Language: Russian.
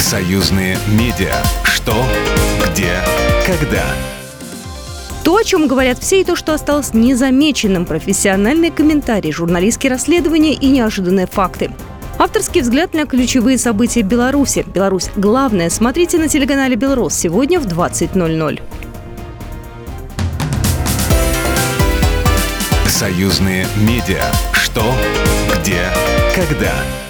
Союзные медиа. Что, где, когда. То, о чем говорят все, и то, что осталось незамеченным. Профессиональные комментарии, журналистские расследования и неожиданные факты. Авторский взгляд на ключевые события Беларуси. Беларусь главное. Смотрите на телеканале «Белрос» сегодня в 20:00. Союзные медиа. Что, где, когда.